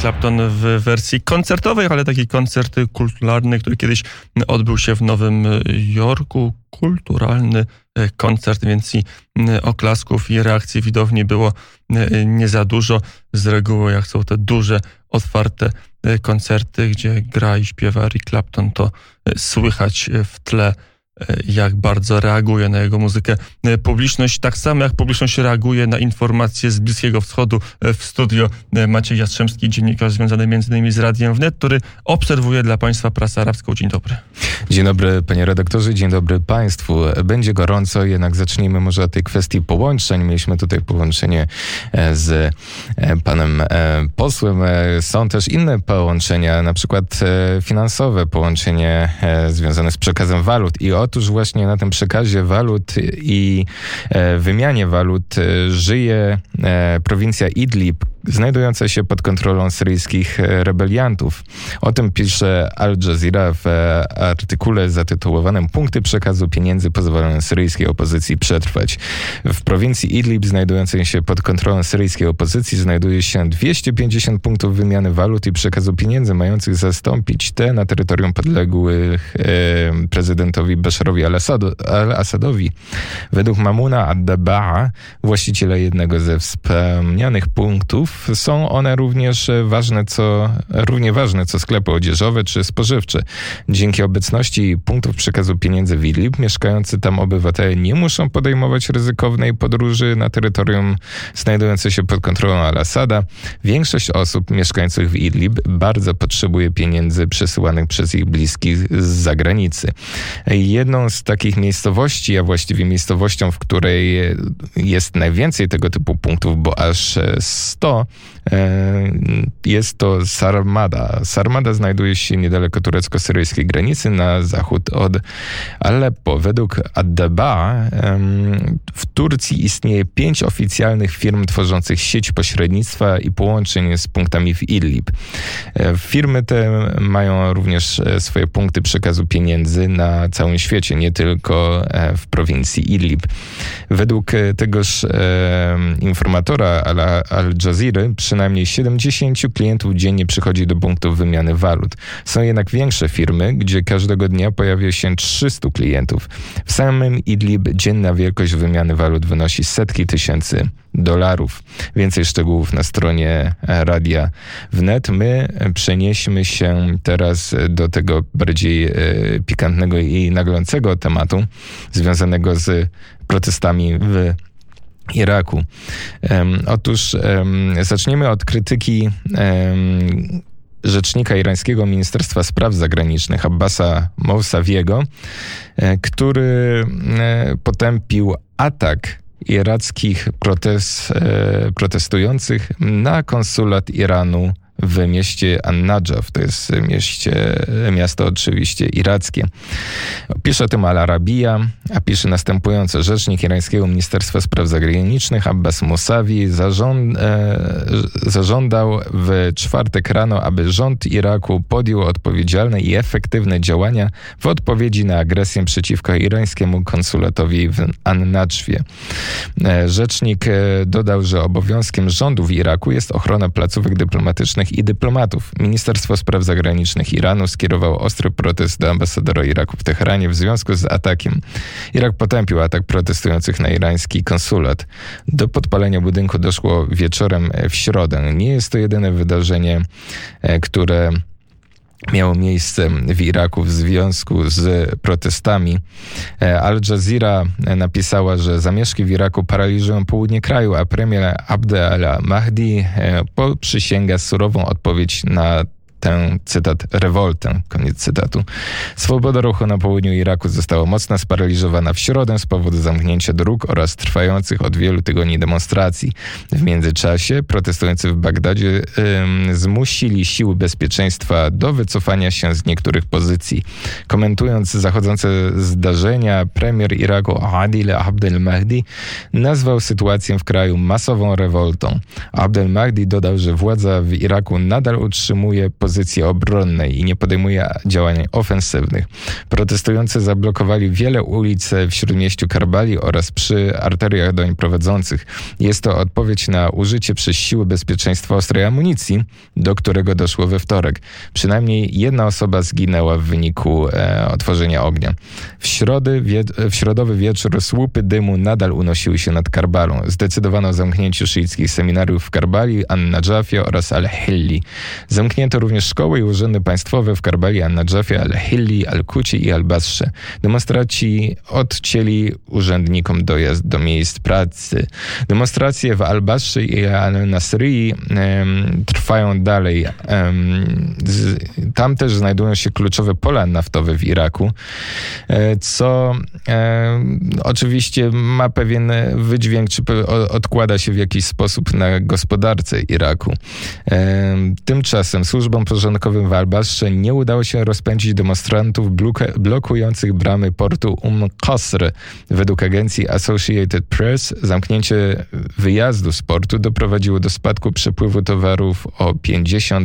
Clapton w wersji koncertowej, ale taki koncert kulturalny, który kiedyś odbył się w Nowym Jorku. Kulturalny koncert, więc i oklasków i reakcji widowni było nie za dużo. Z reguły jak są te duże, otwarte koncerty, gdzie gra i śpiewa Eric Clapton, to słychać w tle, jak bardzo reaguje na jego muzykę publiczność. Tak samo jak publiczność reaguje na informacje z Bliskiego Wschodu. W studio Maciej Jastrzębski, dziennikarz związany m.in. z Radiem Wnet, który obserwuje dla Państwa prasę arabską. Dzień dobry. Dzień dobry, panie redaktorze, dzień dobry Państwu. Będzie gorąco, jednak zacznijmy może od tej kwestii połączeń. Mieliśmy tutaj połączenie z panem posłem. Są też inne połączenia, na przykład finansowe połączenie związane z przekazem walut. I otóż właśnie na tym przekazie walut i wymianie walut żyje prowincja Idlib, znajdująca się pod kontrolą syryjskich rebeliantów. O tym pisze Al Jazeera w artykule zatytułowanym Punkty przekazu pieniędzy pozwalają syryjskiej opozycji przetrwać. W prowincji Idlib, znajdującej się pod kontrolą syryjskiej opozycji, znajduje się 250 punktów wymiany walut i przekazu pieniędzy mających zastąpić te na terytorium podległych prezydentowi Basharowi al-Assadowi. Według Mamuna ad-Daba'a, właściciela jednego ze wspomnianych punktów, są one równie ważne co sklepy odzieżowe czy spożywcze. Dzięki obecności punktów przekazu pieniędzy w Idlib mieszkający tam obywatele nie muszą podejmować ryzykownej podróży na terytorium znajdujące się pod kontrolą al-Assada. Większość osób mieszkających w Idlib bardzo potrzebuje pieniędzy przesyłanych przez ich bliskich z zagranicy. Jedną z takich miejscowości, a właściwie miejscowością, w której jest najwięcej tego typu punktów, bo aż 100, jest to Sarmada. Sarmada znajduje się niedaleko turecko-syryjskiej granicy na zachód od Aleppo. Według ad-Daba'a w Turcji istnieje 5 oficjalnych firm tworzących sieć pośrednictwa i połączeń z punktami w Idlib. Firmy te mają również swoje punkty przekazu pieniędzy na całym świecie, nie tylko w prowincji Idlib. Według tegoż informatora Al Jazeera przynajmniej 70 klientów dziennie przychodzi do punktów wymiany walut. Są jednak większe firmy, gdzie każdego dnia pojawia się 300 klientów. W samym Idlib dzienna wielkość wymiany walut wynosi setki tysięcy dolarów. Więcej szczegółów na stronie Radia Wnet. My przenieśmy się teraz do tego bardziej pikantnego i naglącego tematu związanego z protestami w Iraku. Otóż zaczniemy od krytyki rzecznika irańskiego Ministerstwa Spraw Zagranicznych Abbasa Mousaviego, który potępił atak irackich protestujących na konsulat Iranu w mieście An-Najaf, to jest miasto oczywiście irackie. Pisze o tym Al Arabiya, a pisze następująco. Rzecznik irańskiego Ministerstwa Spraw Zagranicznych Abbas Mousavi zażądał w czwartek rano, aby rząd Iraku podjął odpowiedzialne i efektywne działania w odpowiedzi na agresję przeciwko irańskiemu konsulatowi w An-Najfie. Rzecznik dodał, że obowiązkiem rządu w Iraku jest ochrona placówek dyplomatycznych i dyplomatów. Ministerstwo Spraw Zagranicznych Iranu skierowało ostry protest do ambasadora Iraku w Teheranie w związku z atakiem. Irak potępił atak protestujących na irański konsulat. Do podpalenia budynku doszło wieczorem w środę. Nie jest to jedyne wydarzenie, które miało miejsce w Iraku w związku z protestami. Al Jazeera napisała, że zamieszki w Iraku paraliżują południe kraju, a premier Abdel al-Mahdi przysięga surową odpowiedź na tę, cytat, rewoltę, koniec cytatu. Swoboda ruchu na południu Iraku została mocno sparaliżowana w środę z powodu zamknięcia dróg oraz trwających od wielu tygodni demonstracji. W międzyczasie protestujący w Bagdadzie zmusili siły bezpieczeństwa do wycofania się z niektórych pozycji. Komentując zachodzące zdarzenia, premier Iraku Adil Abdel Mahdi nazwał sytuację w kraju masową rewoltą. Abdel Mahdi dodał, że władza w Iraku nadal utrzymuje pozycję pozycji obronnej i nie podejmuje działań ofensywnych. Protestujący zablokowali wiele ulic w śródmieściu Karbali oraz przy arteriach doń prowadzących. Jest to odpowiedź na użycie przez siły bezpieczeństwa ostrej amunicji, do którego doszło we wtorek. Przynajmniej jedna osoba zginęła w wyniku otworzenia ognia. W środowy wieczór słupy dymu nadal unosiły się nad Karbalą. Zdecydowano o zamknięciu szyickich seminariów w Karbali, An-Nadżafie oraz Al-Hilli. Zamknięto również szkoły i urzędy państwowe w Karbali, An-Nadżafie, Al-Hilli, Al-Kuci i Al-Basrze. Demonstranci odcięli urzędnikom dojazd do miejsc pracy. Demonstracje w Al-Basrze i Al-Nasrii trwają dalej. Tam też znajdują się kluczowe pola naftowe w Iraku, co oczywiście ma pewien wydźwięk, czy odkłada się w jakiś sposób na gospodarce Iraku. Tymczasem służbom porządkowym w Al-Basrze nie udało się rozpędzić demonstrantów blokujących bramy portu Qasr. Według agencji Associated Press zamknięcie wyjazdu z portu doprowadziło do spadku przepływu towarów o 50%.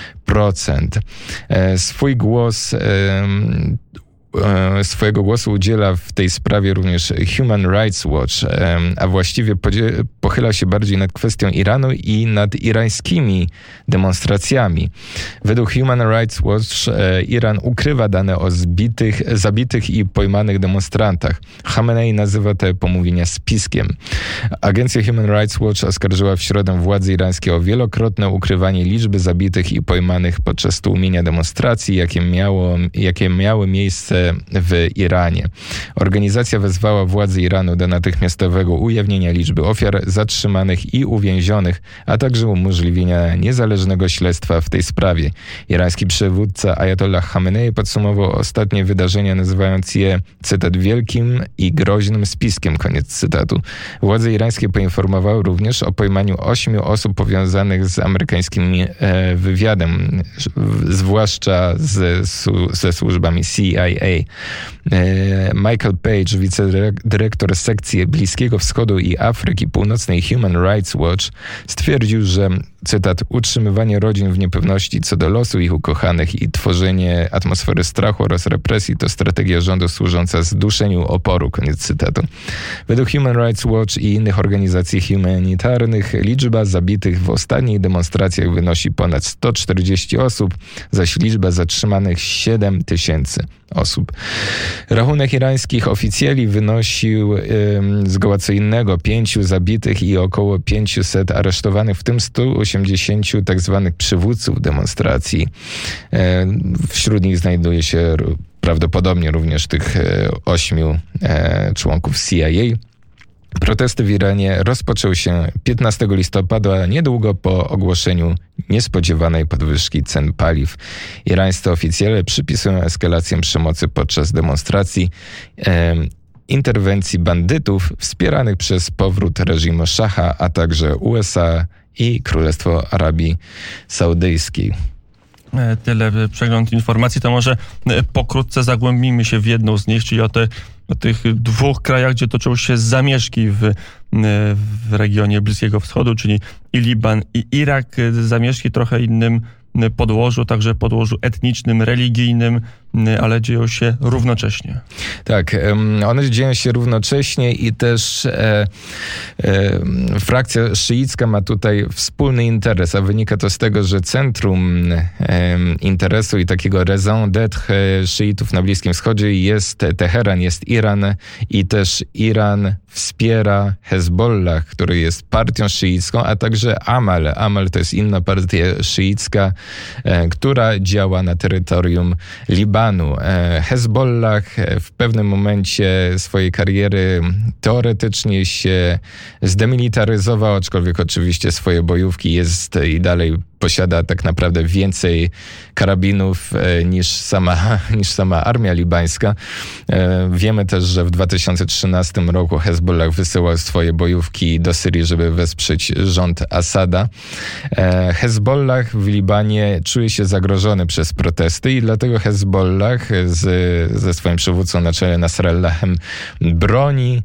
Swojego głosu udziela w tej sprawie również Human Rights Watch, a właściwie pochyla się bardziej nad kwestią Iranu i nad irańskimi demonstracjami. Według Human Rights Watch Iran ukrywa dane o zabitych i pojmanych demonstrantach. Khamenei nazywa te pomówienia spiskiem. Agencja Human Rights Watch oskarżyła w środę władze irańskie o wielokrotne ukrywanie liczby zabitych i pojmanych podczas tłumienia demonstracji, jakie miały miejsce w Iranie. Organizacja wezwała władze Iranu do natychmiastowego ujawnienia liczby ofiar, zatrzymanych i uwięzionych, a także umożliwienia niezależnego śledztwa w tej sprawie. Irański przywódca Ayatollah Khamenei podsumował ostatnie wydarzenia, nazywając je, cytat, wielkim i groźnym spiskiem, koniec cytatu. Władze irańskie poinformowały również o pojmaniu 8 osób powiązanych z amerykańskim wywiadem, zwłaszcza ze służbami CIA. Michael Page, wicedyrektor sekcji Bliskiego Wschodu i Afryki Północnej Human Rights Watch, stwierdził, że, cytat, utrzymywanie rodzin w niepewności co do losu ich ukochanych i tworzenie atmosfery strachu oraz represji to strategia rządu służąca zduszeniu oporu, koniec cytatu. Według Human Rights Watch i innych organizacji humanitarnych liczba zabitych w ostatnich demonstracjach wynosi ponad 140 osób, zaś liczba zatrzymanych 7 000 osób. Rachunek irańskich oficjeli wynosił zgoła co innego 5 zabitych i około 500 aresztowanych, w tym 180 tak zwanych przywódców demonstracji. Wśród nich znajduje się prawdopodobnie również tych 8 członków CIA. Protesty w Iranie rozpoczęły się 15 listopada, niedługo po ogłoszeniu niespodziewanej podwyżki cen paliw. Irańscy oficjele przypisują eskalację przemocy podczas demonstracji, interwencji bandytów wspieranych przez powrót reżimu szacha, a także USA i Królestwo Arabii Saudyjskiej. Tyle przegląd informacji, to może pokrótce zagłębimy się w jedną z nich, czyli o tych dwóch krajach, gdzie toczą się zamieszki w regionie Bliskiego Wschodu, czyli i Liban, i Irak. Zamieszki trochę innym podłożu, także podłożu etnicznym, religijnym, ale dzieją się równocześnie. Tak, one dzieją się równocześnie i też frakcja szyicka ma tutaj wspólny interes, a wynika to z tego, że centrum interesu i takiego raison d'être szyitów na Bliskim Wschodzie jest Teheran, jest Iran i też Iran wspiera Hezbollah, który jest partią szyicką, a także Amal. Amal to jest inna partia szyicka, która działa na terytorium Libanu. Hezbollah w pewnym momencie swojej kariery teoretycznie się zdemilitaryzował, aczkolwiek oczywiście swoje bojówki jest i dalej posiada tak naprawdę więcej karabinów niż sama armia libańska. Wiemy też, że w 2013 roku Hezbollah wysyłał swoje bojówki do Syrii, żeby wesprzeć rząd Asada. Hezbollah w Libanie czuje się zagrożony przez protesty i dlatego Hezbollah ze swoim przywódcą na czele Nasrallahem broni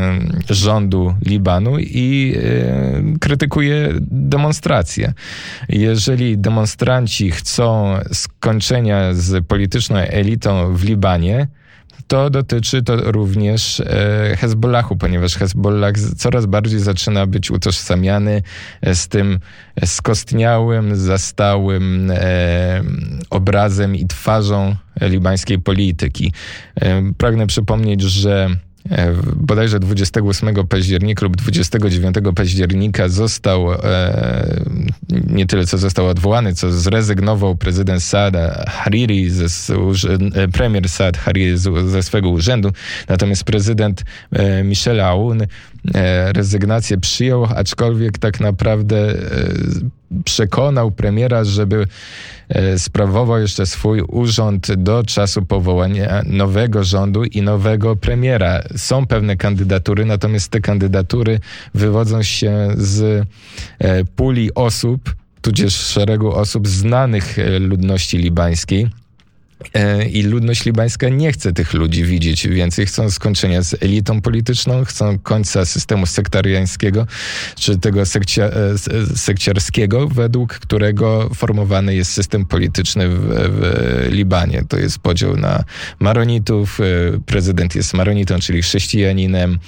rządu Libanu i krytykuje demonstracje. jeżeli demonstranci chcą skończenia z polityczną elitą w Libanie, to dotyczy to również Hezbollahu, ponieważ Hezbollah coraz bardziej zaczyna być utożsamiany z tym skostniałym, zastałym obrazem i twarzą libańskiej polityki. Pragnę przypomnieć, że bodajże 28 października lub 29 października został, nie tyle co został odwołany, co zrezygnował prezydent Saad Hariri, premier Saad Hariri ze swego urzędu. Natomiast prezydent Michel Aoun rezygnację przyjął, aczkolwiek tak naprawdę przekonał premiera, żeby sprawował jeszcze swój urząd do czasu powołania nowego rządu i nowego premiera. Są pewne kandydatury, natomiast te kandydatury wywodzą się z puli osób, tudzież szeregu osób znanych ludności libańskiej. I ludność libańska nie chce tych ludzi widzieć więcej. Chcą skończenia z elitą polityczną, chcą końca systemu sektariańskiego, czy tego sekciarskiego, według którego formowany jest system polityczny w Libanie. To jest podział na maronitów, prezydent jest maronitą, czyli chrześcijaninem,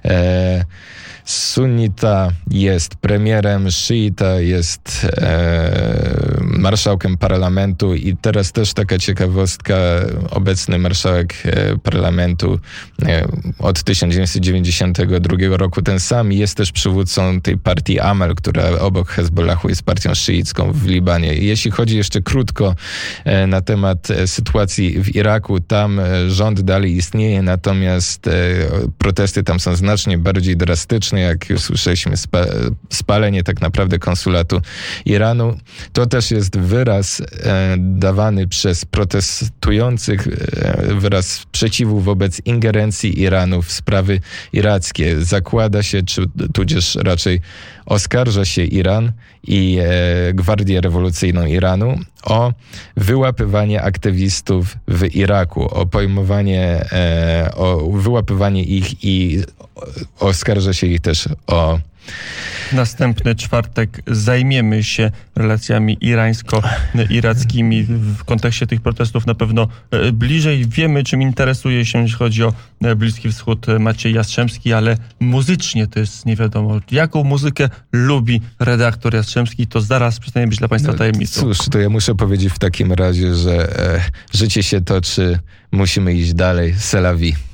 sunnita jest premierem, szyita jest marszałkiem parlamentu i teraz też taka ciekawostka, obecny marszałek parlamentu od 1992 roku ten sam jest też przywódcą tej partii Amal, która obok Hezbollahu jest partią szyicką w Libanie. Jeśli chodzi jeszcze krótko na temat sytuacji w Iraku, tam rząd dalej istnieje, natomiast protesty tam są znacznie bardziej drastyczne, jak już słyszeliśmy, spalenie tak naprawdę konsulatu Iranu. To też jest wyraz dawany przez protestujących, wyraz sprzeciwu wobec ingerencji Iranu w sprawy irackie. Zakłada się, czy tudzież raczej oskarża się Iran i Gwardię Rewolucyjną Iranu o wyłapywanie aktywistów w Iraku, o pojmowanie, o wyłapywanie ich i oskarża się ich też o... Następny czwartek zajmiemy się relacjami irańsko-irackimi w kontekście tych protestów na pewno bliżej. Wiemy, czym interesuje się, jeśli chodzi o Bliski Wschód, Maciej Jastrzębski, ale muzycznie to jest nie wiadomo. Jaką muzykę lubi redaktor Jastrzębski, to zaraz przestanie być dla Państwa tajemnicą. Cóż, to ja muszę powiedzieć w takim razie, że życie się toczy, musimy iść dalej. C'est la vie.